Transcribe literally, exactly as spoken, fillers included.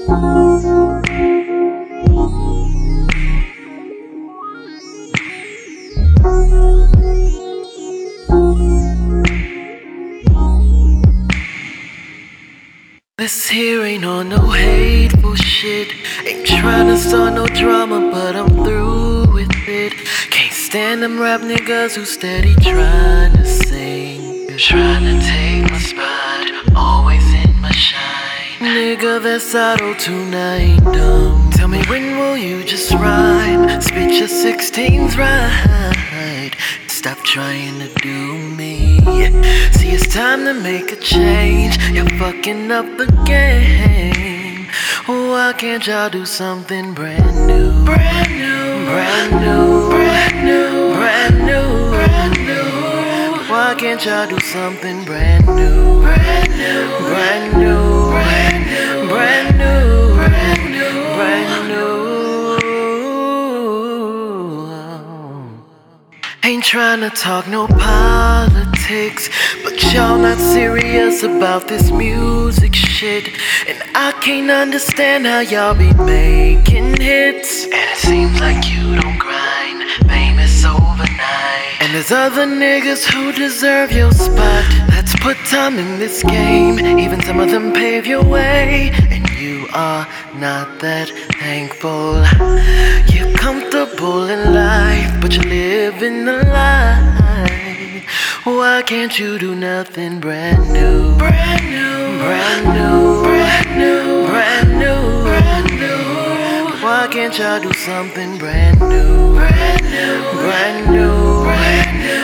This here ain't on no hateful shit. Ain't tryna start no drama, but I'm through with it. Can't stand them rap niggas who steady tryna sing, tryna take my spot, always in my shine. Nigga, that's auto-tune, I ain't dumb. Tell me when will you just rhyme? Spit your sixteens right. Stop trying to do me. See, it's time to make a change. You're fucking up the game. Why can't y'all do something brand new? Brand new, brand new, brand new, brand new, brand new. Why can't y'all do something brand new? Brand new, brand new, brand new, brand new, brand new, brand new. Ain't tryna talk no politics, but y'all not serious about this music shit. And I can't understand how y'all be making hits, and it seems like you don't grind, famous overnight. And there's other niggas who deserve your spot. Let's put time in this game, even some of them pave your way. And you are not that thankful. You're comfortable in life, but you're living a lie. Why can't you do nothing brand new? Brand new, brand new, brand new, brand new, brand new. Why can't y'all do something brand new? Brand new, brand new, brand new.